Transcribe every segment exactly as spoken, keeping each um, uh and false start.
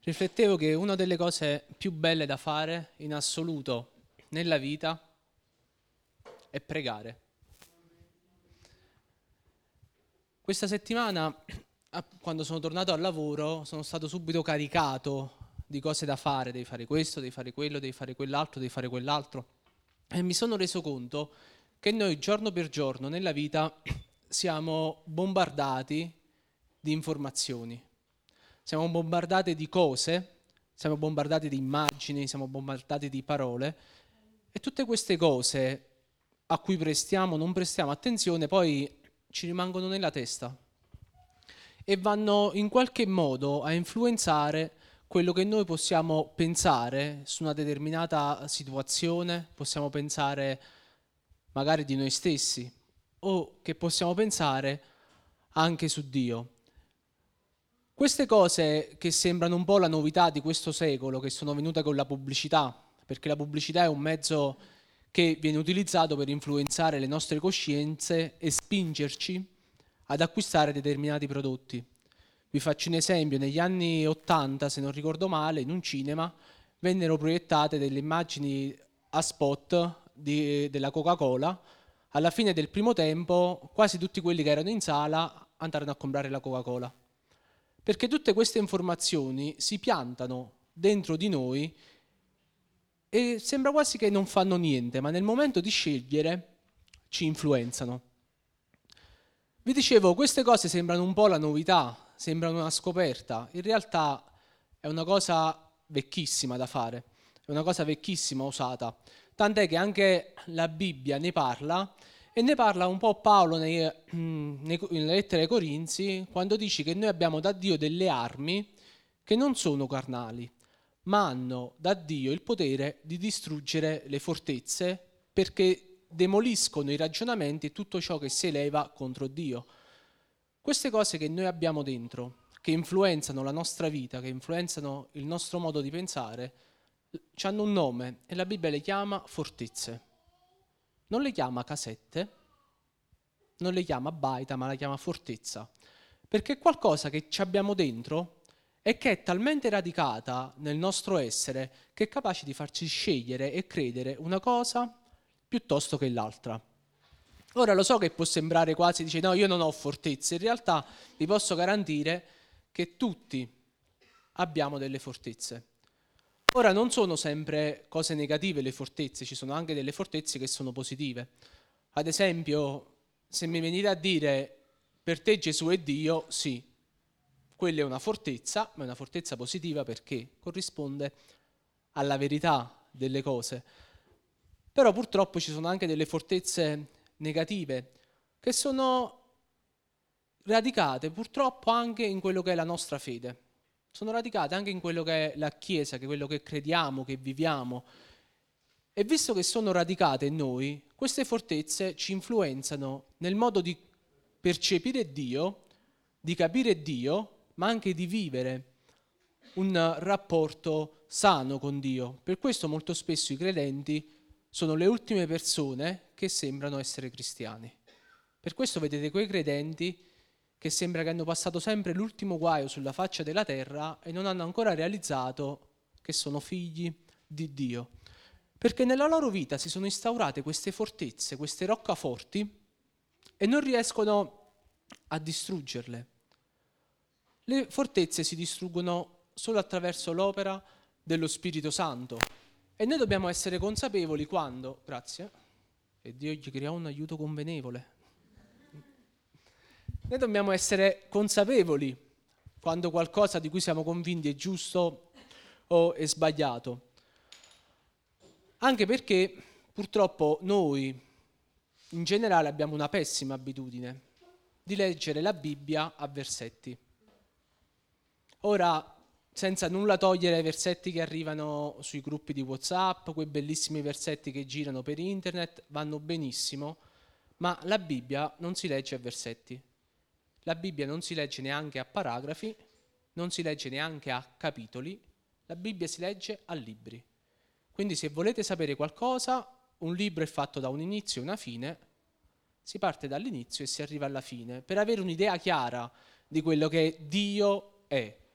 Riflettevo che una delle cose più belle da fare in assoluto nella vita è pregare. Questa settimana, quando sono tornato al lavoro, sono stato subito caricato di cose da fare, devi fare questo, devi fare quello, devi fare quell'altro, devi fare quell'altro. E mi sono reso conto che noi giorno per giorno nella vita siamo bombardati di informazioni. Siamo bombardati di cose, siamo bombardati di immagini, siamo bombardati di parole e tutte queste cose a cui prestiamo o non prestiamo attenzione poi ci rimangono nella testa e vanno in qualche modo a influenzare quello che noi possiamo pensare su una determinata situazione, possiamo pensare magari di noi stessi o che possiamo pensare anche su Dio. Queste cose che sembrano un po' la novità di questo secolo, che sono venute con la pubblicità, perché la pubblicità è un mezzo che viene utilizzato per influenzare le nostre coscienze e spingerci ad acquistare determinati prodotti. Vi faccio un esempio: negli anni ottanta, se non ricordo male, in un cinema vennero proiettate delle immagini a spot di, della Coca-Cola. Alla fine del primo tempo quasi tutti quelli che erano in sala andarono a comprare la Coca-Cola. Perché tutte queste informazioni si piantano dentro di noi e sembra quasi che non fanno niente, ma nel momento di scegliere ci influenzano. Vi dicevo, queste cose sembrano un po' la novità, sembrano una scoperta. In realtà è una cosa vecchissima da fare, è una cosa vecchissima usata. Tant'è che anche la Bibbia ne parla. E ne parla un po' Paolo nei, nei, nelle lettere ai Corinzi, quando dice che noi abbiamo da Dio delle armi che non sono carnali, ma hanno da Dio il potere di distruggere le fortezze, perché demoliscono i ragionamenti e tutto ciò che si eleva contro Dio. Queste cose che noi abbiamo dentro, che influenzano la nostra vita, che influenzano il nostro modo di pensare, hanno un nome e la Bibbia le chiama fortezze. Non le chiama casette, non le chiama baita, ma la chiama fortezza. Perché è qualcosa che ci abbiamo dentro e che è talmente radicata nel nostro essere che è capace di farci scegliere e credere una cosa piuttosto che l'altra. Ora lo so che può sembrare quasi, dice no, io non ho fortezze. In realtà vi posso garantire che tutti abbiamo delle fortezze. Ora non sono sempre cose negative le fortezze, ci sono anche delle fortezze che sono positive. Ad esempio, se mi venite a dire per te Gesù è Dio, sì, quella è una fortezza, ma è una fortezza positiva perché corrisponde alla verità delle cose. Però purtroppo ci sono anche delle fortezze negative che sono radicate purtroppo anche in quello che è la nostra fede. Sono radicate anche in quello che è la Chiesa, che è quello che crediamo, che viviamo. E visto che sono radicate in noi, queste fortezze ci influenzano nel modo di percepire Dio, di capire Dio, ma anche di vivere un rapporto sano con Dio. Per questo molto spesso i credenti sono le ultime persone che sembrano essere cristiani. Per questo vedete quei credenti che sembra che hanno passato sempre l'ultimo guaio sulla faccia della terra e non hanno ancora realizzato che sono figli di Dio. Perché nella loro vita si sono instaurate queste fortezze, queste roccaforti, e non riescono a distruggerle. Le fortezze si distruggono solo attraverso l'opera dello Spirito Santo. E noi dobbiamo essere consapevoli quando, grazie, e Dio gli crea un aiuto convenevole. Noi dobbiamo essere consapevoli quando qualcosa di cui siamo convinti è giusto o è sbagliato. Anche perché purtroppo noi in generale abbiamo una pessima abitudine di leggere la Bibbia a versetti. Ora, senza nulla togliere ai versetti che arrivano sui gruppi di WhatsApp, quei bellissimi versetti che girano per internet, vanno benissimo, ma la Bibbia non si legge a versetti. La Bibbia non si legge neanche a paragrafi, non si legge neanche a capitoli, la Bibbia si legge a libri. Quindi se volete sapere qualcosa, un libro è fatto da un inizio e una fine, si parte dall'inizio e si arriva alla fine, per avere un'idea chiara di quello che Dio è.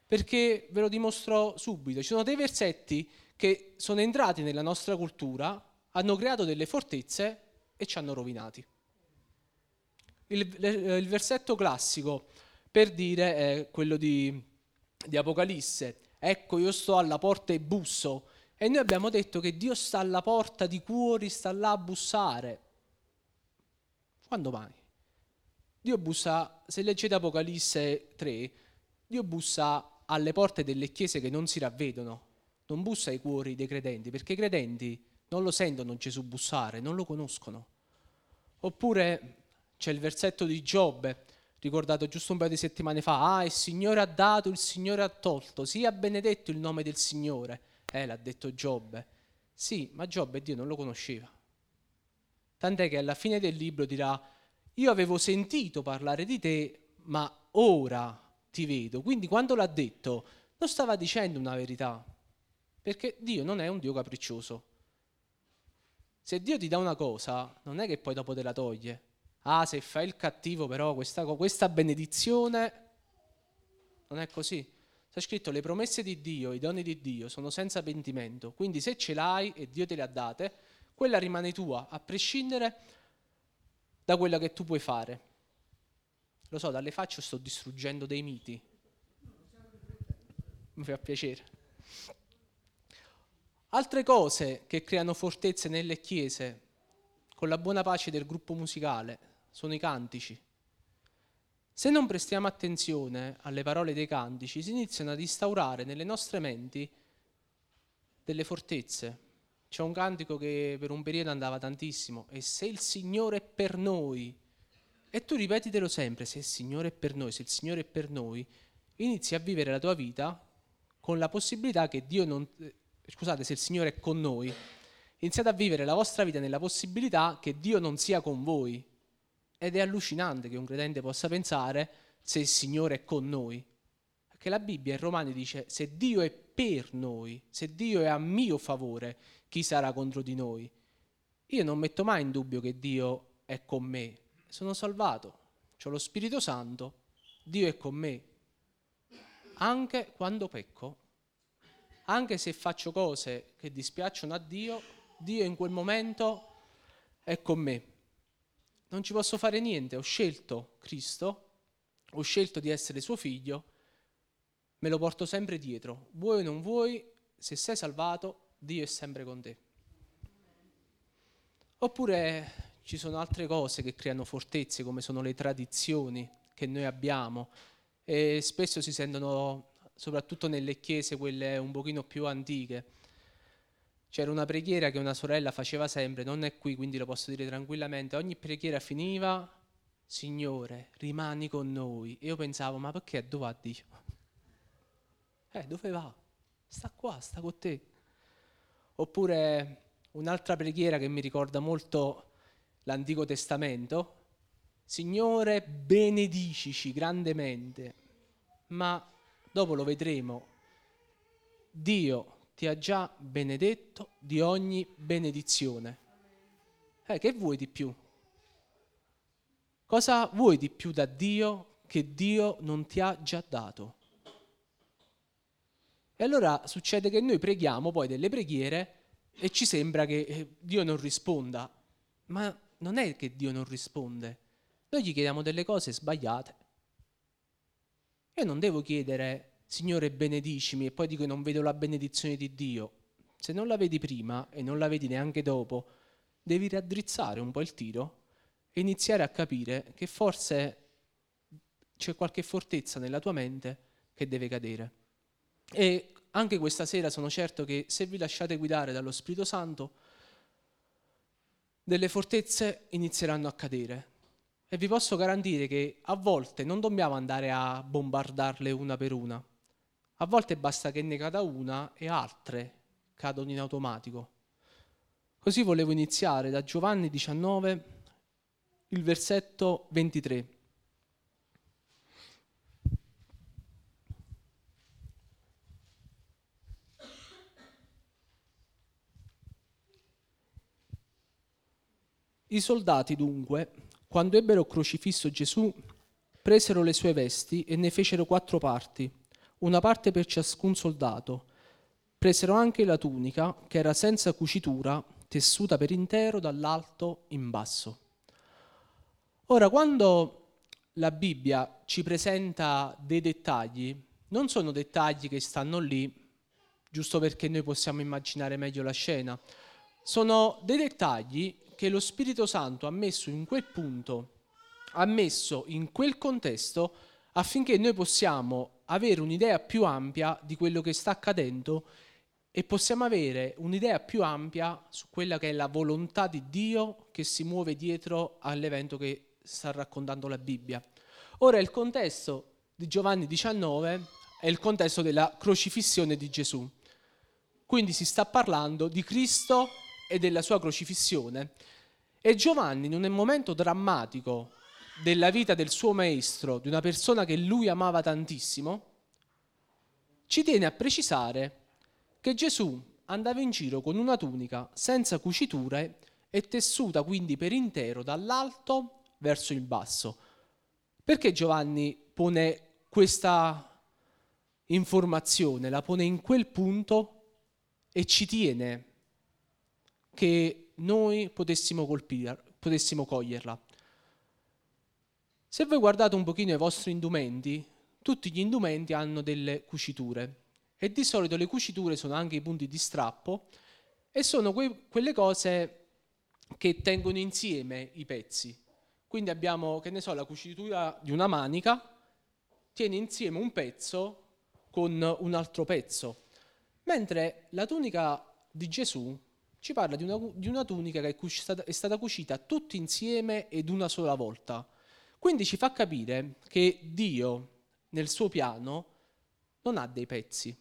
perché ve lo dimostro subito. Ci sono dei versetti che sono entrati nella nostra cultura, hanno creato delle fortezze e ci hanno rovinati. Il, il versetto classico per dire è quello di, di Apocalisse. Ecco, io sto alla porta e busso. E noi abbiamo detto che Dio sta alla porta di cuori, sta là a bussare. Quando mai? Dio bussa, se leggete Apocalisse tre, Dio bussa alle porte delle chiese che non si ravvedono, non bussa ai cuori dei credenti, perché i credenti non lo sentono Gesù bussare, non lo conoscono. Oppure c'è il versetto di Giobbe, ricordato giusto un paio di settimane fa, ah, il Signore ha dato, il Signore ha tolto, sia benedetto il nome del Signore. Eh, l'ha detto Giobbe. Sì, ma Giobbe Dio non lo conosceva. Tant'è che alla fine del libro dirà, io avevo sentito parlare di te, ma ora ti vedo. Quindi quando l'ha detto, non stava dicendo una verità, perché Dio non è un Dio capriccioso. Se Dio ti dà una cosa, non è che poi dopo te la toglie. Ah, se fai il cattivo però questa, questa benedizione non è così. Sta scritto, le promesse di Dio, i doni di Dio sono senza pentimento. Quindi se ce l'hai e Dio te le ha date, quella rimane tua, a prescindere da quella che tu puoi fare. Lo so, dalle facce sto distruggendo dei miti. Mi fa piacere. Altre cose che creano fortezze nelle chiese, con la buona pace del gruppo musicale, sono i cantici. Se non prestiamo attenzione alle parole dei cantici, si iniziano ad instaurare nelle nostre menti delle fortezze. C'è un cantico che per un periodo andava tantissimo, e se il Signore è per noi, e tu ripetitelo sempre, se il Signore è per noi, se il Signore è per noi, inizi a vivere la tua vita con la possibilità che Dio non... Scusate, se il Signore è con noi, iniziate a vivere la vostra vita nella possibilità che Dio non sia con voi. Ed è allucinante che un credente possa pensare se il Signore è con noi. Perché la Bibbia in Romani dice se Dio è per noi, se Dio è a mio favore, chi sarà contro di noi? Io non metto mai in dubbio che Dio è con me. Sono salvato, ho lo Spirito Santo, Dio è con me. Anche quando pecco, anche se faccio cose che dispiacciono a Dio, Dio in quel momento è con me. Non ci posso fare niente, ho scelto Cristo, ho scelto di essere suo figlio, me lo porto sempre dietro. Vuoi o non vuoi, se sei salvato, Dio è sempre con te. Oppure ci sono altre cose che creano fortezze, come sono le tradizioni che noi abbiamo, e spesso si sentono, soprattutto nelle chiese, quelle un pochino più antiche. C'era una preghiera che una sorella faceva sempre, non è qui quindi lo posso dire tranquillamente, ogni preghiera finiva, Signore, rimani con noi. E io pensavo, ma perché dove va Dio? Eh, dove va? Sta qua, sta con te. Oppure un'altra preghiera che mi ricorda molto l'Antico Testamento, Signore, benedicici grandemente, ma dopo lo vedremo, Dio ti ha già benedetto di ogni benedizione. Eh, che vuoi di più? Cosa vuoi di più da Dio che Dio non ti ha già dato? E allora succede che noi preghiamo poi delle preghiere e ci sembra che Dio non risponda, ma non è che Dio non risponde, noi gli chiediamo delle cose sbagliate. Io non devo chiedere Signore benedicimi e poi dico non vedo la benedizione di Dio. Se non la vedi prima e non la vedi neanche dopo, devi raddrizzare un po' il tiro e iniziare a capire che forse c'è qualche fortezza nella tua mente che deve cadere. E anche questa sera sono certo che se vi lasciate guidare dallo Spirito Santo, delle fortezze inizieranno a cadere. E vi posso garantire che a volte non dobbiamo andare a bombardarle una per una. A volte basta che ne cada una e altre cadono in automatico. Così volevo iniziare da Giovanni diciannove, il versetto ventitré. I soldati dunque, quando ebbero crocifisso Gesù, presero le sue vesti e ne fecero quattro parti, una parte per ciascun soldato. Presero anche la tunica, che era senza cucitura, tessuta per intero dall'alto in basso. Ora, quando la Bibbia ci presenta dei dettagli, non sono dettagli che stanno lì giusto perché noi possiamo immaginare meglio la scena. Sono dei dettagli che lo Spirito Santo ha messo in quel punto, ha messo in quel contesto affinché noi possiamo avere un'idea più ampia di quello che sta accadendo e possiamo avere un'idea più ampia su quella che è la volontà di Dio che si muove dietro all'evento che sta raccontando la Bibbia. Ora, il contesto di Giovanni diciannove è il contesto della crocifissione di Gesù. Quindi si sta parlando di Cristo e della sua crocifissione. E Giovanni, in un momento drammatico della vita del suo maestro, di una persona che lui amava tantissimo, ci tiene a precisare che Gesù andava in giro con una tunica senza cuciture e tessuta quindi per intero dall'alto verso il basso. Perché Giovanni pone questa informazione, la pone in quel punto e ci tiene che noi potessimo colpire, potessimo coglierla? Se voi guardate un pochino i vostri indumenti, tutti gli indumenti hanno delle cuciture e di solito le cuciture sono anche i punti di strappo e sono que- quelle cose che tengono insieme i pezzi. Quindi abbiamo, che ne so, la cucitura di una manica tiene insieme un pezzo con un altro pezzo, mentre la tunica di Gesù ci parla di una, di una tunica che è, cus- è stata cucita tutti insieme ed una sola volta. Quindi ci fa capire che Dio, nel suo piano, non ha dei pezzi.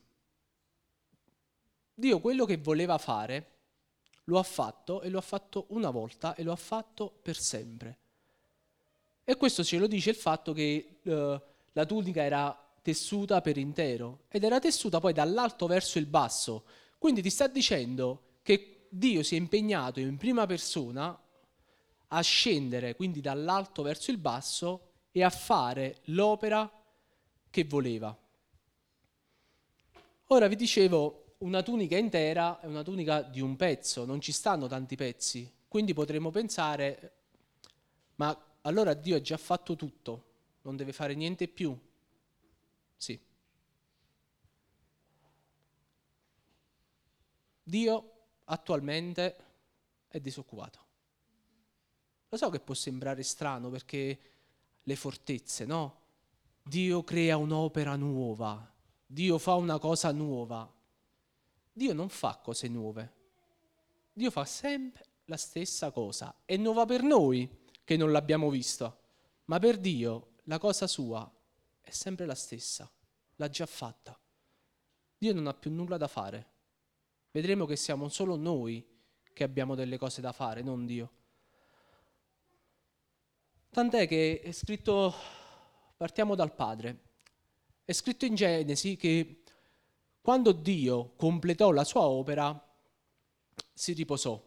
Dio quello che voleva fare lo ha fatto e lo ha fatto una volta e lo ha fatto per sempre. E questo ce lo dice il fatto che eh, la tunica era tessuta per intero ed era tessuta poi dall'alto verso il basso. Quindi ti sta dicendo che Dio si è impegnato in prima persona a scendere quindi dall'alto verso il basso e a fare l'opera che voleva. Ora vi dicevo, una tunica intera è una tunica di un pezzo, non ci stanno tanti pezzi, quindi potremmo pensare, ma allora Dio ha già fatto tutto, non deve fare niente più? Sì. Dio attualmente è disoccupato. Lo so che può sembrare strano perché le fortezze, no? Dio crea un'opera nuova, Dio fa una cosa nuova. Dio non fa cose nuove, Dio fa sempre la stessa cosa. È nuova per noi che non l'abbiamo vista, ma per Dio la cosa sua è sempre la stessa, l'ha già fatta. Dio non ha più nulla da fare. Vedremo che siamo solo noi che abbiamo delle cose da fare, non Dio. Tant'è che è scritto, partiamo dal Padre, è scritto in Genesi che quando Dio completò la sua opera si riposò.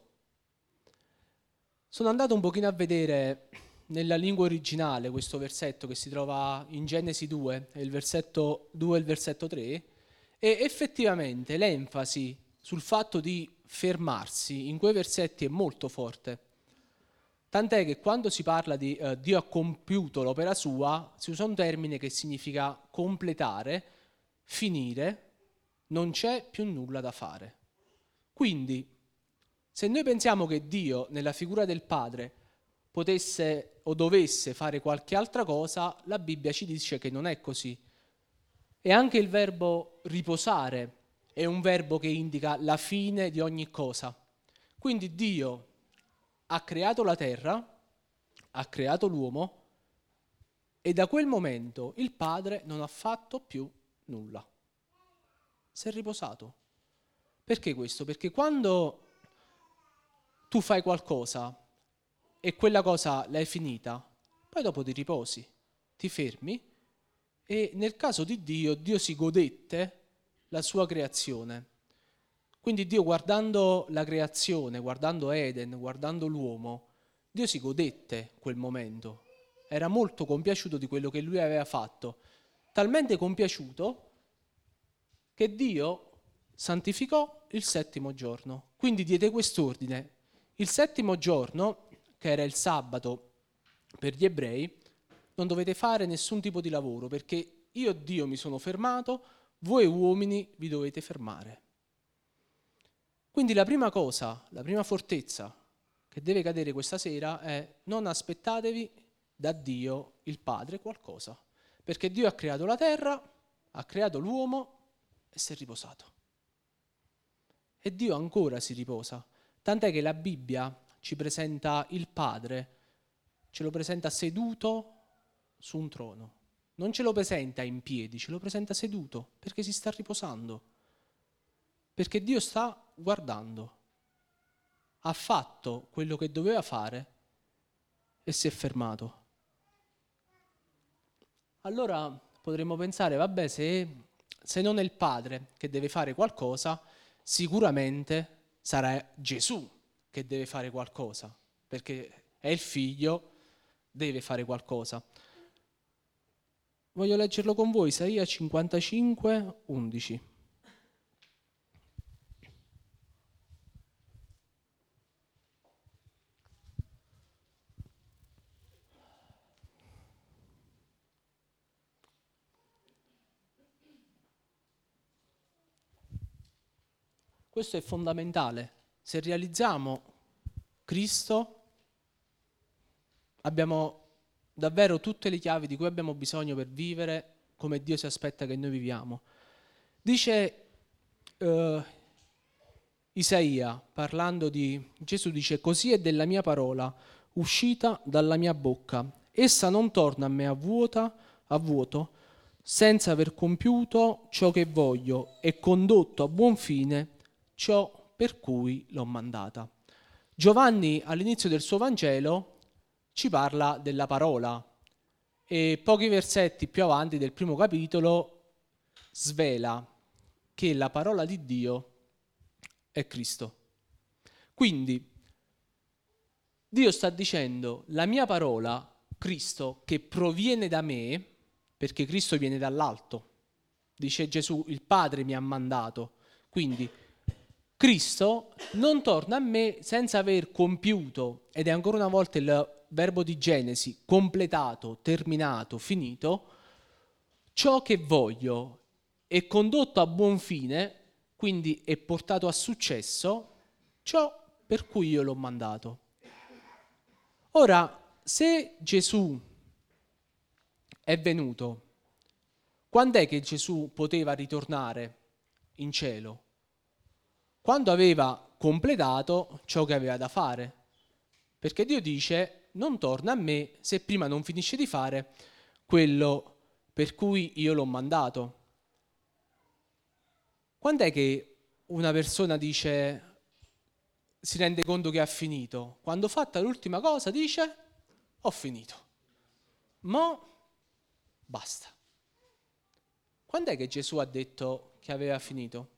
Sono andato un pochino a vedere nella lingua originale questo versetto che si trova in Genesi due, il versetto due e il versetto tre, e effettivamente l'enfasi sul fatto di fermarsi in quei versetti è molto forte. Tant'è che quando si parla di eh, Dio ha compiuto l'opera sua, si usa un termine che significa completare, finire, non c'è più nulla da fare. Quindi, se noi pensiamo che Dio, nella figura del Padre, potesse o dovesse fare qualche altra cosa, la Bibbia ci dice che non è così. E anche il verbo riposare è un verbo che indica la fine di ogni cosa. Quindi Dio ha creato la terra, ha creato l'uomo e da quel momento il Padre non ha fatto più nulla. Si è riposato. Perché questo? Perché quando tu fai qualcosa e quella cosa l'hai finita, poi dopo ti riposi, ti fermi e nel caso di Dio, Dio si godette la sua creazione. Quindi Dio, guardando la creazione, guardando Eden, guardando l'uomo, Dio si godette quel momento. Era molto compiaciuto di quello che lui aveva fatto. Talmente compiaciuto che Dio santificò il settimo giorno. Quindi diede quest'ordine: il settimo giorno, che era il sabato per gli ebrei, non dovete fare nessun tipo di lavoro, perché io Dio mi sono fermato, voi uomini vi dovete fermare. Quindi la prima cosa, la prima fortezza che deve cadere questa sera è: non aspettatevi da Dio il Padre qualcosa, perché Dio ha creato la terra, ha creato l'uomo e si è riposato. E Dio ancora si riposa, tant'è che la Bibbia ci presenta il Padre, ce lo presenta seduto su un trono. Non ce lo presenta in piedi, ce lo presenta seduto, perché si sta riposando. Perché Dio sta guardando. Ha fatto quello che doveva fare e si è fermato. Allora potremmo pensare, vabbè, se, se non è il Padre che deve fare qualcosa, sicuramente sarà Gesù che deve fare qualcosa, perché è il Figlio, deve fare qualcosa. Voglio leggerlo con voi, Isaia cinquantacinque, undici. Questo è fondamentale. Se realizziamo Cristo, abbiamo davvero tutte le chiavi di cui abbiamo bisogno per vivere come Dio si aspetta che noi viviamo. Dice eh, Isaia, parlando di Gesù, dice: così è della mia parola uscita dalla mia bocca. Essa non torna a me a vuota, a vuoto, senza aver compiuto ciò che voglio e condotto a buon fine ciò per cui l'ho mandata. Giovanni all'inizio del suo Vangelo ci parla della parola e pochi versetti più avanti del primo capitolo svela che la parola di Dio è Cristo. Quindi Dio sta dicendo: la mia parola, Cristo, che proviene da me, perché Cristo viene dall'alto. Dice Gesù: il Padre mi ha mandato. Quindi Cristo non torna a me senza aver compiuto, ed è ancora una volta il verbo di Genesi, completato, terminato, finito, ciò che voglio, è condotto a buon fine, quindi è portato a successo, ciò per cui io l'ho mandato. Ora, se Gesù è venuto, quando è che Gesù poteva ritornare in cielo? Quando aveva completato ciò che aveva da fare. Perché Dio dice: non torna a me se prima non finisce di fare quello per cui io l'ho mandato. Quando è che una persona dice, si rende conto che ha finito? Quando fatta l'ultima cosa dice: ho finito. Mo basta. Quando è che Gesù ha detto che aveva finito?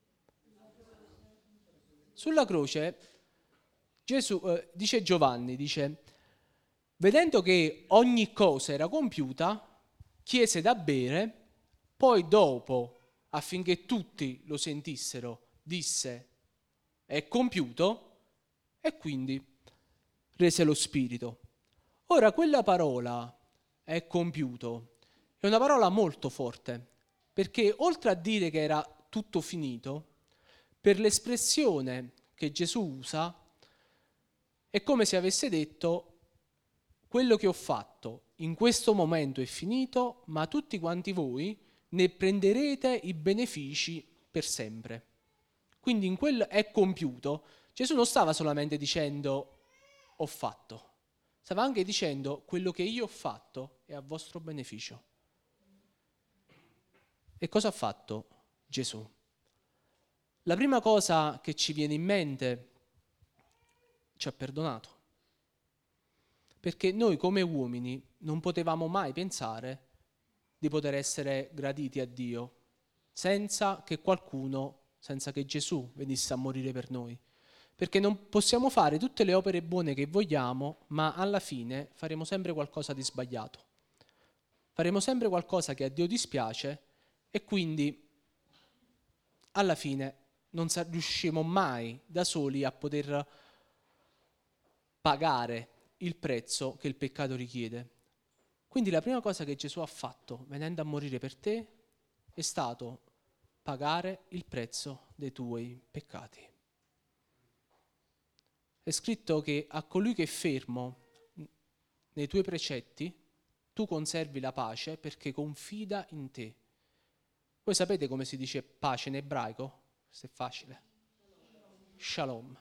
Sulla croce Gesù, eh, dice Giovanni, dice: vedendo che ogni cosa era compiuta, chiese da bere, poi dopo, affinché tutti lo sentissero, disse: è compiuto, e quindi rese lo spirito. Ora quella parola, è compiuto, è una parola molto forte, perché oltre a dire che era tutto finito, per l'espressione che Gesù usa, è come se avesse detto: quello che ho fatto in questo momento è finito, ma tutti quanti voi ne prenderete i benefici per sempre. Quindi in quello è compiuto. Gesù non stava solamente dicendo ho fatto, stava anche dicendo: quello che io ho fatto è a vostro beneficio. E cosa ha fatto Gesù? La prima cosa che ci viene in mente: ci ha perdonato. Perché noi come uomini non potevamo mai pensare di poter essere graditi a Dio senza che qualcuno, senza che Gesù venisse a morire per noi. Perché non possiamo fare tutte le opere buone che vogliamo, ma alla fine faremo sempre qualcosa di sbagliato. Faremo sempre qualcosa che a Dio dispiace e quindi alla fine non riusciremo mai da soli a poter pagare il prezzo che il peccato richiede. Quindi la prima cosa che Gesù ha fatto, venendo a morire per te, è stato pagare il prezzo dei tuoi peccati. È scritto che a colui che è fermo nei tuoi precetti, tu conservi la pace perché confida in te. Voi sapete come si dice pace in ebraico? Questo è facile. Shalom.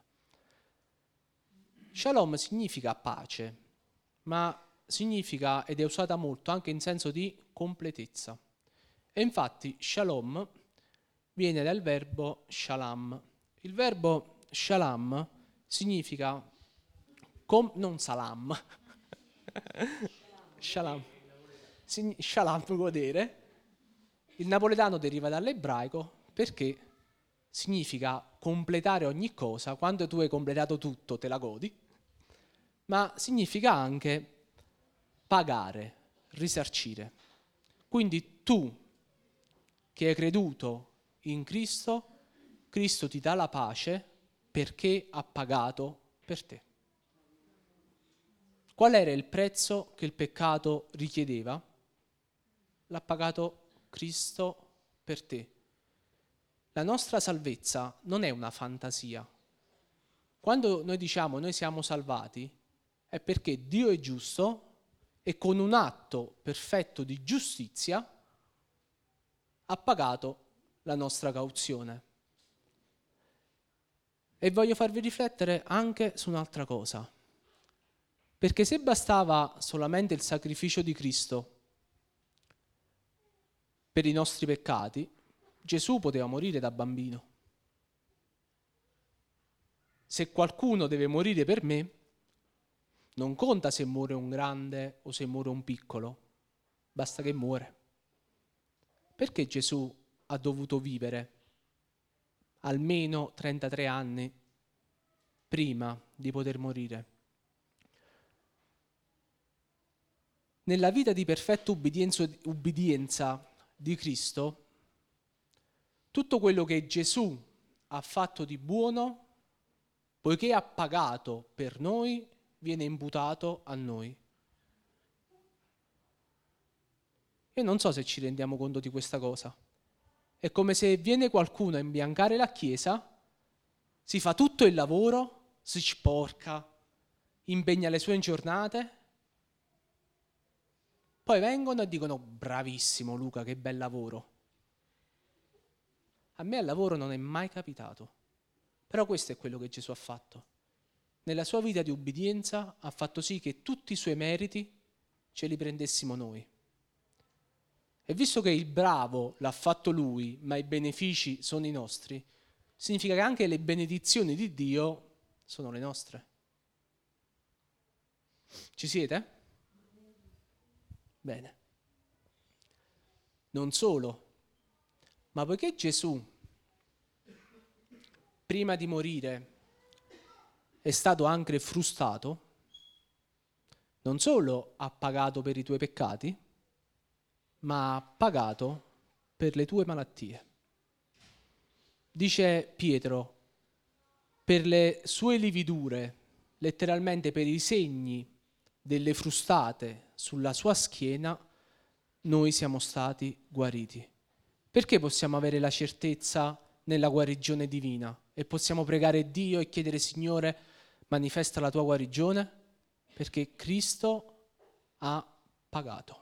Shalom significa pace, ma significa, ed è usata molto, anche in senso di completezza. E infatti shalom viene dal verbo shalam. Il verbo shalam significa, com, non salam, shalam, Sign- shalam godere. Il napoletano deriva dall'ebraico perché significa completare ogni cosa. Quando tu hai completato tutto te la godi, ma significa anche pagare, risarcire. Quindi tu che hai creduto in Cristo, Cristo ti dà la pace perché ha pagato per te. Qual era il prezzo che il peccato richiedeva? L'ha pagato Cristo per te. La nostra salvezza non è una fantasia. Quando noi diciamo noi siamo salvati, è perché Dio è giusto e con un atto perfetto di giustizia ha pagato la nostra cauzione. E voglio farvi riflettere anche su un'altra cosa. Perché se bastava solamente il sacrificio di Cristo per i nostri peccati, Gesù poteva morire da bambino. Se qualcuno deve morire per me, non conta se muore un grande o se muore un piccolo, basta che muore. Perché Gesù ha dovuto vivere almeno trentatré anni prima di poter morire? Nella vita di perfetta ubbidienza, ubbidienza di Cristo, tutto quello che Gesù ha fatto di buono, poiché ha pagato per noi, viene imputato a noi. Io non so se ci rendiamo conto di questa cosa. È come se viene qualcuno a imbiancare la chiesa, si fa tutto il lavoro, si sporca, impegna le sue giornate, poi vengono e dicono bravissimo Luca, che bel lavoro. A me al lavoro non è mai capitato, però questo è quello che Gesù ha fatto. Nella sua vita di ubbidienza ha fatto sì che tutti i suoi meriti ce li prendessimo noi. E visto che il bravo l'ha fatto lui, ma i benefici sono i nostri, significa che anche le benedizioni di Dio sono le nostre. Ci siete? Bene. Non solo, ma poiché Gesù, prima di morire, è stato anche frustato, non solo ha pagato per i tuoi peccati, ma ha pagato per le tue malattie. Dice Pietro, per le sue lividure, letteralmente per i segni delle frustate sulla sua schiena, noi siamo stati guariti. Perché possiamo avere la certezza nella guarigione divina e possiamo pregare Dio e chiedere Signore, manifesta la tua guarigione? Perché Cristo ha pagato.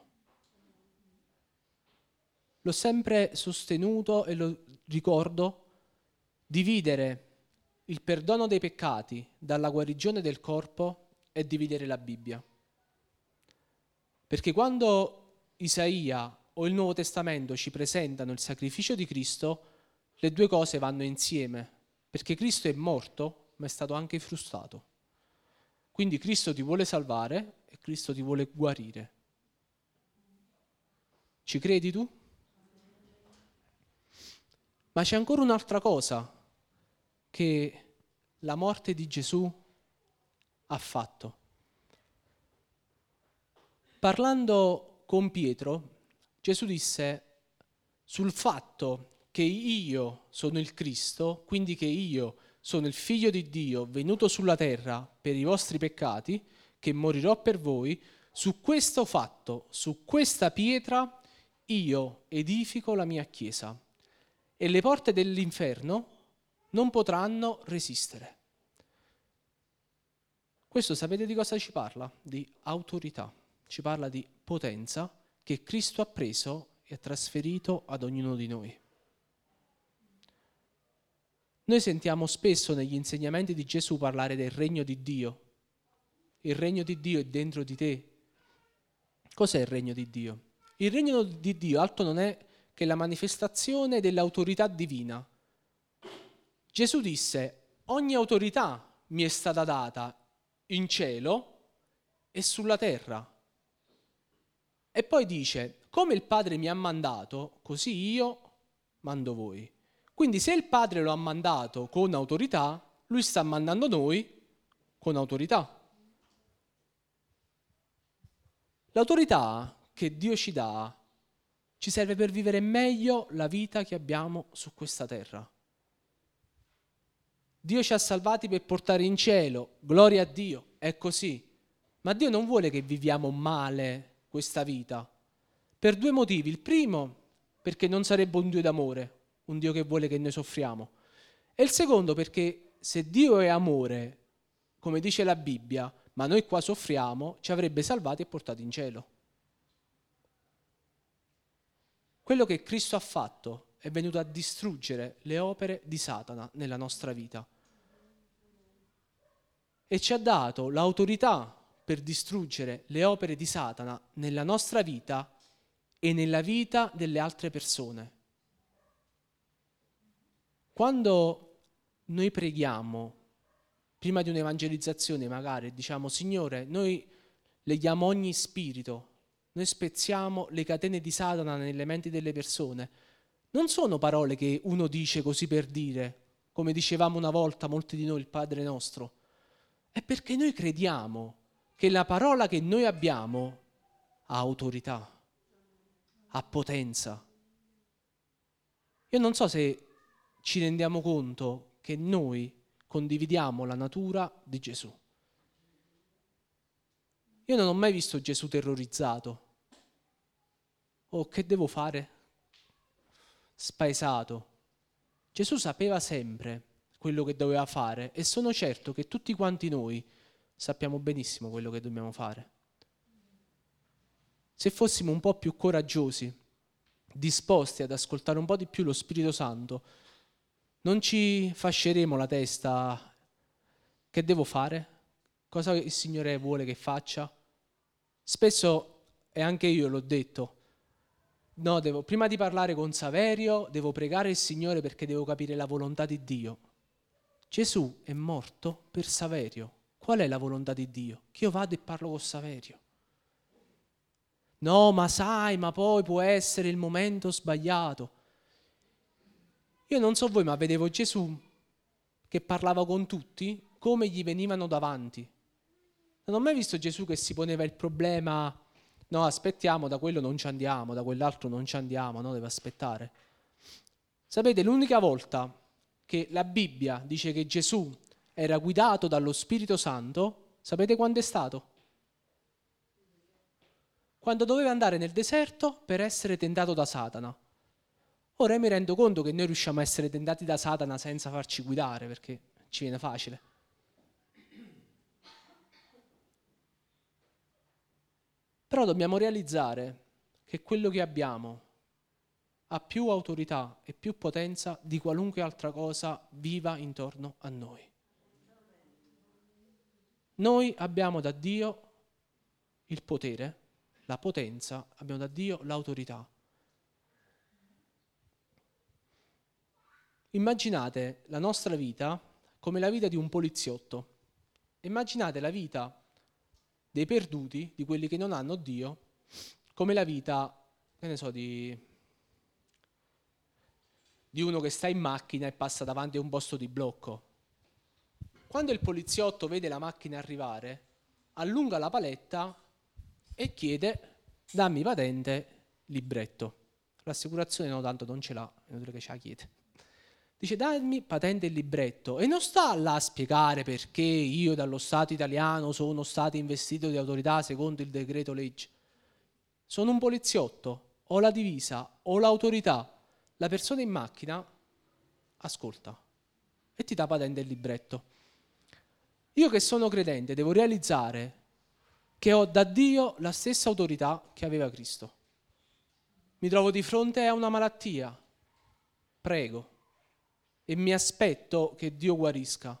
L'ho sempre sostenuto e lo ricordo, dividere il perdono dei peccati dalla guarigione del corpo è dividere la Bibbia. Perché quando Isaia o il Nuovo Testamento ci presentano il sacrificio di Cristo, le due cose vanno insieme, perché Cristo è morto, ma è stato anche frustato. Quindi Cristo ti vuole salvare e Cristo ti vuole guarire. Ci credi tu? Ma c'è ancora un'altra cosa che la morte di Gesù ha fatto. Parlando con Pietro, Gesù disse sul fatto che io sono il Cristo, quindi che io sono il Figlio di Dio venuto sulla terra per i vostri peccati, che morirò per voi, su questo fatto, su questa pietra, io edifico la mia chiesa e le porte dell'inferno non potranno resistere. Questo sapete di cosa ci parla? Di autorità, ci parla di potenza che Cristo ha preso e ha trasferito ad ognuno di noi. Noi sentiamo spesso negli insegnamenti di Gesù parlare del regno di Dio. Il regno di Dio è dentro di te. Cos'è il regno di Dio? Il regno di Dio altro non è che la manifestazione dell'autorità divina. Gesù disse: ogni autorità mi è stata data in cielo e sulla terra. E poi dice: come il Padre mi ha mandato, così io mando voi. Quindi se il Padre lo ha mandato con autorità, lui sta mandando noi con autorità. L'autorità che Dio ci dà ci serve per vivere meglio la vita che abbiamo su questa terra. Dio ci ha salvati per portare in cielo, gloria a Dio, è così. Ma Dio non vuole che viviamo male questa vita, per due motivi. Il primo, perché non sarebbe un Dio d'amore, un Dio che vuole che noi soffriamo. E il secondo, perché se Dio è amore, come dice la Bibbia, ma noi qua soffriamo, ci avrebbe salvati e portati in cielo. Quello che Cristo ha fatto è venuto a distruggere le opere di Satana nella nostra vita e ci ha dato l'autorità per distruggere le opere di Satana nella nostra vita e nella vita delle altre persone. Quando noi preghiamo prima di un'evangelizzazione, magari diciamo: Signore, noi leghiamo ogni spirito, noi spezziamo le catene di Satana nelle menti delle persone. Non sono parole che uno dice così per dire, come dicevamo una volta molti di noi il Padre nostro. È perché noi crediamo che la parola che noi abbiamo ha autorità, ha potenza. Io non so se ci rendiamo conto che noi condividiamo la natura di Gesù. Io non ho mai visto Gesù terrorizzato. Oh, che devo fare? Spaesato. Gesù sapeva sempre quello che doveva fare e sono certo che tutti quanti noi sappiamo benissimo quello che dobbiamo fare. Se fossimo un po' più coraggiosi, disposti ad ascoltare un po' di più lo Spirito Santo, non ci fasceremo la testa. Che devo fare? Cosa il Signore vuole che faccia? Spesso, e anche io l'ho detto, no, devo, prima di parlare con Saverio, devo pregare il Signore perché devo capire la volontà di Dio. Gesù è morto per Saverio. Qual è la volontà di Dio? Che io vado e parlo con Saverio. No, ma sai, ma poi può essere il momento sbagliato. Io non so voi, ma vedevo Gesù che parlava con tutti come gli venivano davanti. Non ho mai visto Gesù che si poneva il problema: no, aspettiamo, da quello non ci andiamo, da quell'altro non ci andiamo, no, deve aspettare. Sapete, l'unica volta che la Bibbia dice che Gesù era guidato dallo Spirito Santo, sapete quando è stato? Quando doveva andare nel deserto per essere tentato da Satana. Ora io mi rendo conto che noi riusciamo a essere tentati da Satana senza farci guidare, perché ci viene facile. Però dobbiamo realizzare che quello che abbiamo ha più autorità e più potenza di qualunque altra cosa viva intorno a noi. Noi abbiamo da Dio il potere, la potenza, abbiamo da Dio l'autorità. Immaginate la nostra vita come la vita di un poliziotto. Immaginate la vita dei perduti, di quelli che non hanno Dio, come la vita, che ne so, di, di uno che sta in macchina e passa davanti a un posto di blocco. Quando il poliziotto vede la macchina arrivare, allunga la paletta e chiede: dammi patente, libretto. L'assicurazione no, tanto non ce l'ha, è inutile che ce la chiede. Dice dammi patente e libretto e non sta là a spiegare perché io dallo Stato italiano sono stato investito di autorità secondo il decreto legge. Sono un poliziotto, ho la divisa, ho l'autorità. La persona in macchina ascolta e ti dà patente e libretto. Io che sono credente devo realizzare che ho da Dio la stessa autorità che aveva Cristo. Mi trovo di fronte a una malattia, prego. E mi aspetto che Dio guarisca.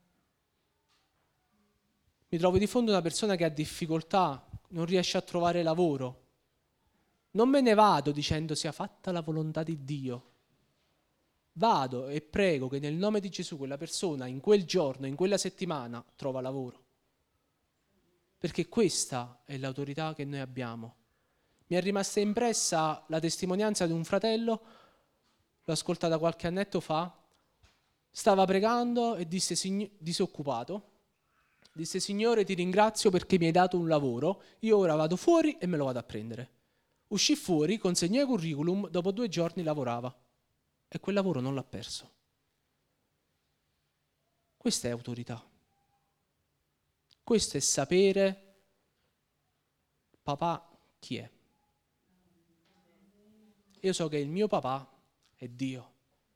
Mi trovo di fronte a una persona che ha difficoltà, non riesce a trovare lavoro. Non me ne vado dicendo sia fatta la volontà di Dio. Vado e prego che nel nome di Gesù quella persona in quel giorno, in quella settimana, trova lavoro. Perché questa è l'autorità che noi abbiamo. Mi è rimasta impressa la testimonianza di un fratello, l'ho ascoltata qualche annetto fa. Stava pregando e disse, disoccupato, disse Signore ti ringrazio perché mi hai dato un lavoro, io ora vado fuori e me lo vado a prendere. Uscì fuori, consegnò il curriculum, dopo due giorni lavorava e quel lavoro non l'ha perso. Questa è autorità. Questo è sapere papà chi è. Io so che il mio papà è Dio.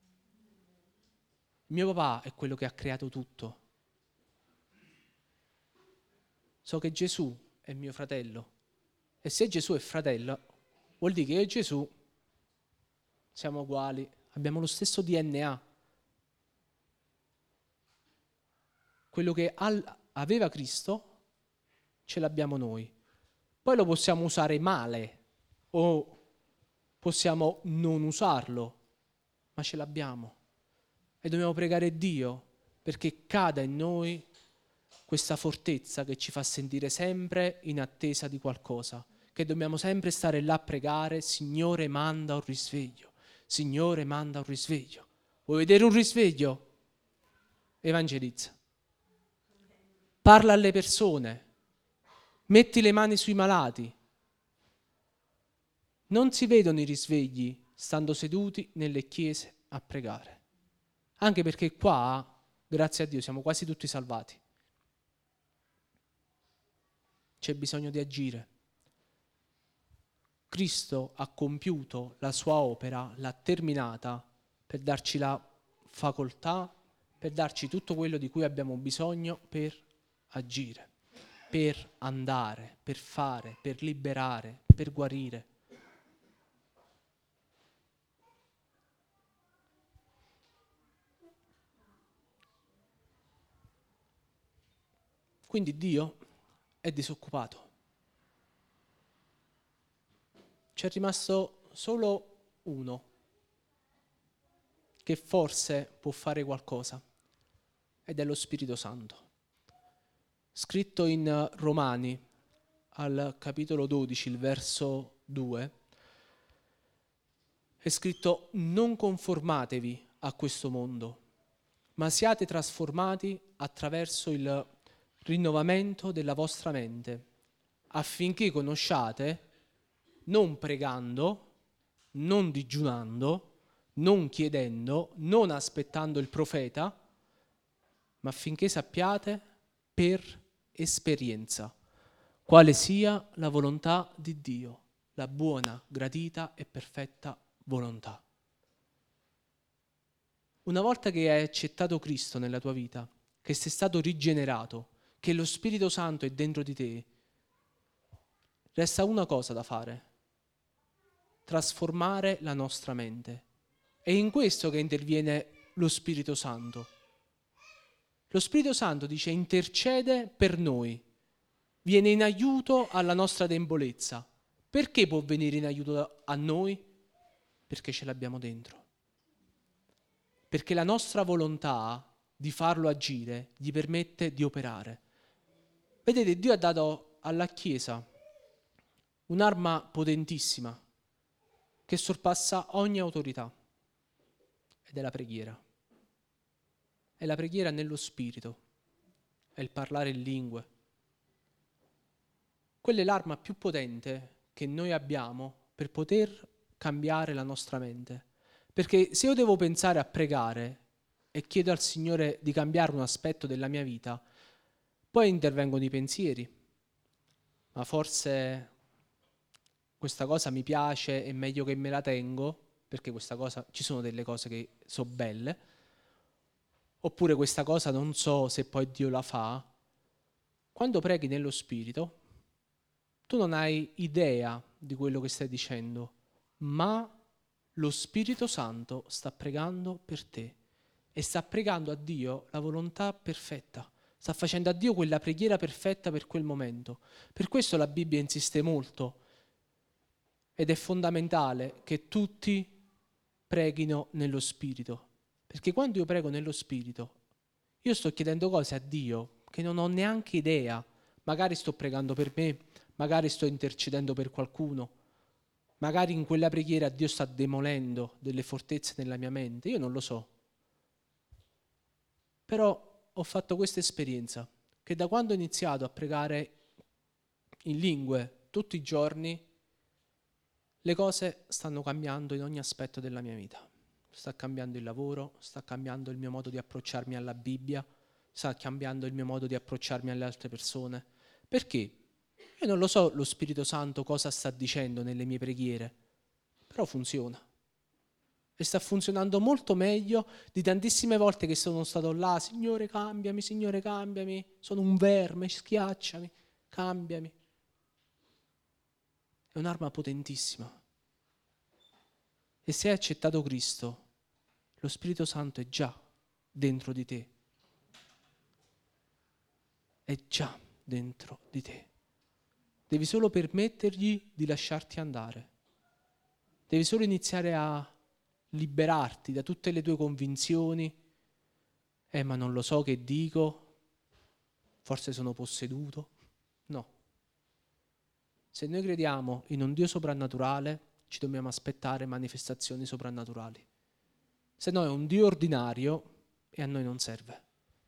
Il mio papà è quello che ha creato tutto. So che Gesù è mio fratello. E se Gesù è fratello, vuol dire che io e Gesù siamo uguali, abbiamo lo stesso D N A. Quello che aveva Cristo, ce l'abbiamo noi. Poi lo possiamo usare male o possiamo non usarlo, ma ce l'abbiamo. E dobbiamo pregare Dio perché cada in noi questa fortezza che ci fa sentire sempre in attesa di qualcosa, che dobbiamo sempre stare là a pregare, Signore manda un risveglio, Signore manda un risveglio. Vuoi vedere un risveglio? Evangelizza. Parla alle persone, metti le mani sui malati. Non si vedono i risvegli stando seduti nelle chiese a pregare. Anche perché qua, grazie a Dio, siamo quasi tutti salvati. C'è bisogno di agire. Cristo ha compiuto la sua opera, l'ha terminata per darci la facoltà, per darci tutto quello di cui abbiamo bisogno per agire, per andare, per fare, per liberare, per guarire. Quindi Dio è disoccupato. C'è rimasto solo uno che forse può fare qualcosa ed è lo Spirito Santo. Scritto in Romani al capitolo dodici, il verso due, è scritto non conformatevi a questo mondo, ma siate trasformati attraverso il rinnovamento della vostra mente, affinché conosciate, non pregando, non digiunando, non chiedendo, non aspettando il profeta, ma affinché sappiate per esperienza quale sia la volontà di Dio, la buona, gradita e perfetta volontà. Una volta che hai accettato Cristo nella tua vita, che sei stato rigenerato, che lo Spirito Santo è dentro di te, resta una cosa da fare: trasformare la nostra mente. È in questo che interviene lo Spirito Santo. Lo Spirito Santo dice intercede per noi, viene in aiuto alla nostra debolezza. Perché può venire in aiuto a noi? Perché ce l'abbiamo dentro. Perché la nostra volontà di farlo agire gli permette di operare. Vedete, Dio ha dato alla Chiesa un'arma potentissima che sorpassa ogni autorità, ed è la preghiera. È la preghiera nello Spirito, è il parlare in lingue. Quella è l'arma più potente che noi abbiamo per poter cambiare la nostra mente. Perché se io devo pensare a pregare e chiedo al Signore di cambiare un aspetto della mia vita, poi intervengono i pensieri. Ma forse questa cosa mi piace, è meglio che me la tengo, perché questa cosa, ci sono delle cose che sono belle, oppure questa cosa non so se poi Dio la fa. Quando preghi nello Spirito, tu non hai idea di quello che stai dicendo, ma lo Spirito Santo sta pregando per te e sta pregando a Dio la volontà perfetta. Sta facendo a Dio quella preghiera perfetta per quel momento. Per questo la Bibbia insiste molto ed è fondamentale che tutti preghino nello Spirito. Perché quando io prego nello Spirito, io sto chiedendo cose a Dio che non ho neanche idea. Magari sto pregando per me, magari sto intercedendo per qualcuno, magari in quella preghiera Dio sta demolendo delle fortezze nella mia mente, io non lo so. Però ho fatto questa esperienza, che da quando ho iniziato a pregare in lingue tutti i giorni, le cose stanno cambiando in ogni aspetto della mia vita. Sta cambiando il lavoro, sta cambiando il mio modo di approcciarmi alla Bibbia, sta cambiando il mio modo di approcciarmi alle altre persone. Perché? Io non lo so lo Spirito Santo cosa sta dicendo nelle mie preghiere, però funziona. E sta funzionando molto meglio di tantissime volte che sono stato là, Signore cambiami, Signore cambiami, sono un verme, schiacciami, cambiami. È un'arma potentissima. E se hai accettato Cristo, lo Spirito Santo è già dentro di te. È già dentro di te. Devi solo permettergli di lasciarti andare. Devi solo iniziare a liberarti da tutte le tue convinzioni. Eh, ma non lo so che dico. Forse sono posseduto. No. Se noi crediamo in un Dio soprannaturale, ci dobbiamo aspettare manifestazioni soprannaturali. Se no è un Dio ordinario e a noi non serve.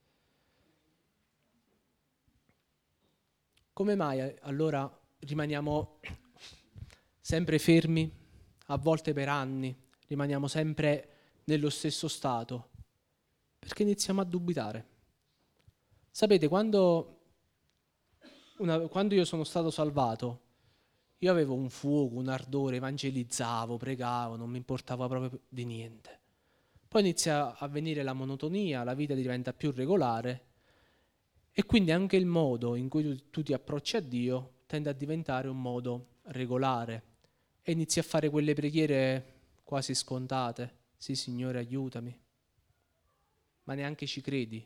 Come mai allora rimaniamo sempre fermi, a volte per anni, rimaniamo sempre nello stesso stato? Perché iniziamo a dubitare. Sapete, quando, una, quando io sono stato salvato, io avevo un fuoco, un ardore, evangelizzavo, pregavo, non mi importava proprio di niente. Poi inizia a venire la monotonia, la vita diventa più regolare e quindi anche il modo in cui tu, tu ti approcci a Dio tende a diventare un modo regolare e inizi a fare quelle preghiere quasi scontate. Sì, Signore, aiutami. Ma neanche ci credi.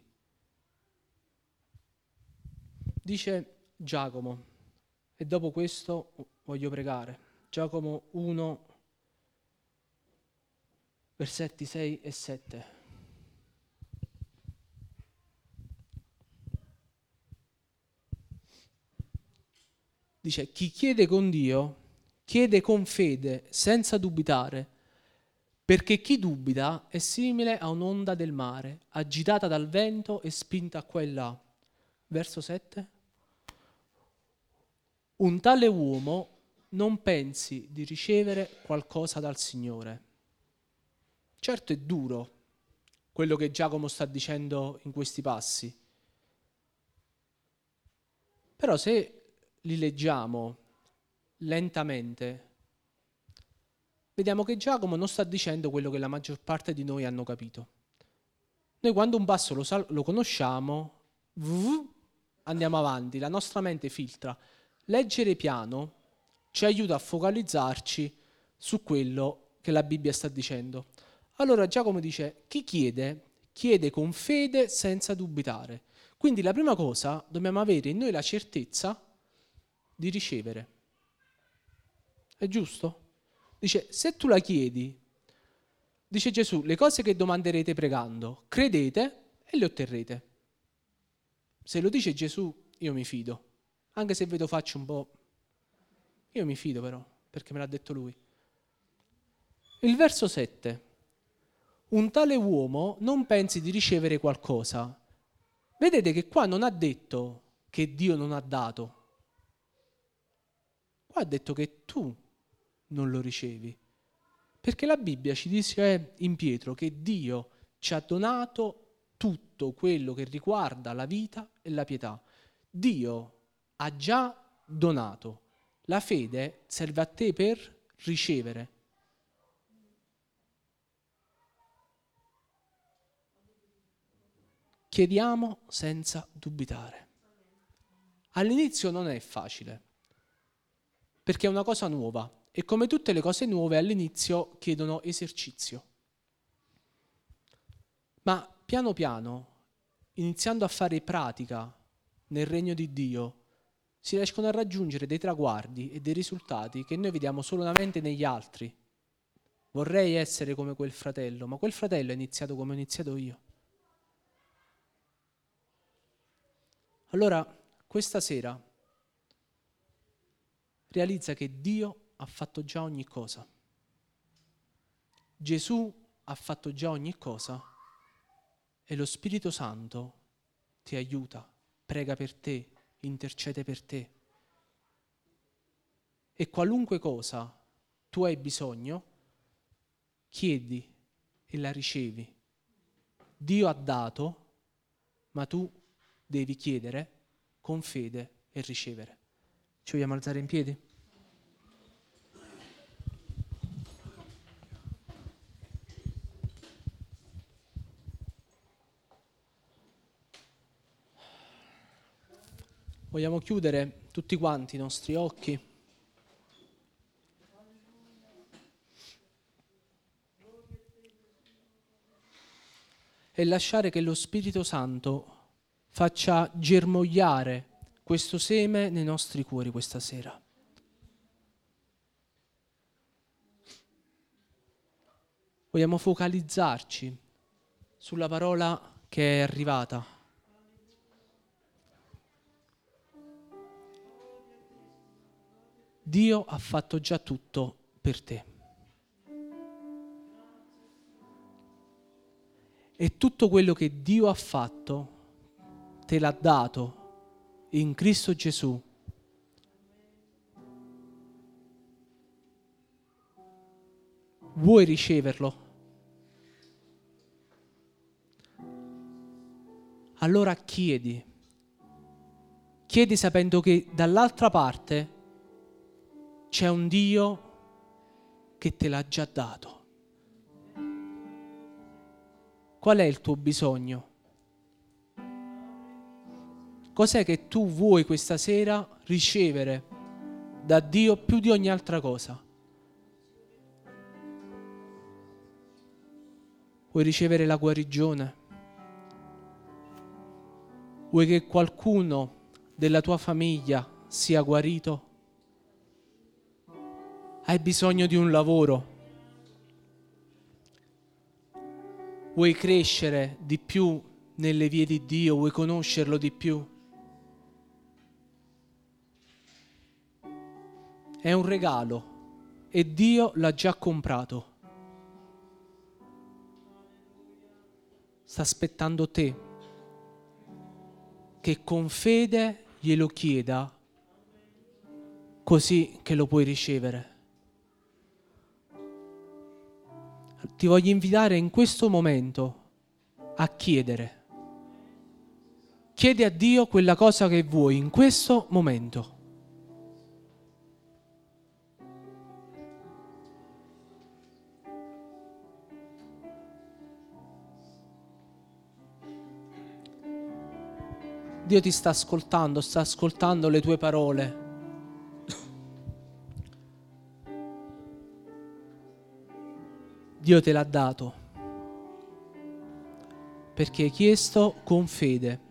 Dice Giacomo, e dopo questo voglio pregare. Giacomo uno, versetti sei e sette. Dice, chi chiede con Dio, chiede con fede, senza dubitare, perché chi dubita è simile a un'onda del mare, agitata dal vento e spinta qua e là. Verso sette. Un tale uomo non pensi di ricevere qualcosa dal Signore. Certo è duro quello che Giacomo sta dicendo in questi passi, però se li leggiamo lentamente, vediamo che Giacomo non sta dicendo quello che la maggior parte di noi hanno capito. Noi quando un passo lo, sal- lo conosciamo, vuh, andiamo avanti, la nostra mente filtra. Leggere piano ci aiuta a focalizzarci su quello che la Bibbia sta dicendo. Allora Giacomo dice, chi chiede, chiede con fede senza dubitare. Quindi la prima cosa, dobbiamo avere in noi la certezza di ricevere. È giusto? Dice, se tu la chiedi, dice Gesù, le cose che domanderete pregando, credete e le otterrete. Se lo dice Gesù, io mi fido. Anche se vedo faccio un po'... Io mi fido però, perché me l'ha detto lui. Il verso sette. Un tale uomo non pensi di ricevere qualcosa. Vedete che qua non ha detto che Dio non ha dato. Qua ha detto che tu non lo ricevi. Perché la Bibbia ci dice in Pietro che Dio ci ha donato tutto quello che riguarda la vita e la pietà. Dio ha già donato. La fede serve a te per ricevere. Chiediamo senza dubitare. All'inizio non è facile, perché è una cosa nuova e come tutte le cose nuove all'inizio chiedono esercizio. Ma piano piano, iniziando a fare pratica nel regno di Dio, si riescono a raggiungere dei traguardi e dei risultati che noi vediamo solamente negli altri. Vorrei essere come quel fratello, ma quel fratello è iniziato come ho iniziato io. Allora, questa sera, realizza che Dio ha fatto già ogni cosa. Gesù ha fatto già ogni cosa e lo Spirito Santo ti aiuta, prega per te, intercede per te. E qualunque cosa tu hai bisogno, chiedi e la ricevi. Dio ha dato, ma tu devi chiedere con fede e ricevere. Ci vogliamo alzare in piedi? Vogliamo chiudere tutti quanti i nostri occhi e lasciare che lo Spirito Santo faccia germogliare questo seme nei nostri cuori questa sera. Vogliamo focalizzarci sulla parola che è arrivata. Dio ha fatto già tutto per te. E tutto quello che Dio ha fatto te l'ha dato in Cristo Gesù. Vuoi riceverlo? Allora chiedi. Chiedi sapendo che dall'altra parte c'è un Dio che te l'ha già dato. Qual è il tuo bisogno? Cos'è che tu vuoi questa sera ricevere da Dio più di ogni altra cosa? Vuoi ricevere la guarigione? Vuoi che qualcuno della tua famiglia sia guarito? Hai bisogno di un lavoro? Vuoi crescere di più nelle vie di Dio? Vuoi conoscerlo di più? È un regalo e Dio l'ha già comprato. Sta aspettando te che con fede glielo chieda, così che lo puoi ricevere. Ti voglio invitare in questo momento a chiedere. Chiedi a Dio quella cosa che vuoi in questo momento. Dio ti sta ascoltando, sta ascoltando le tue parole. Dio te l'ha dato perché hai chiesto con fede.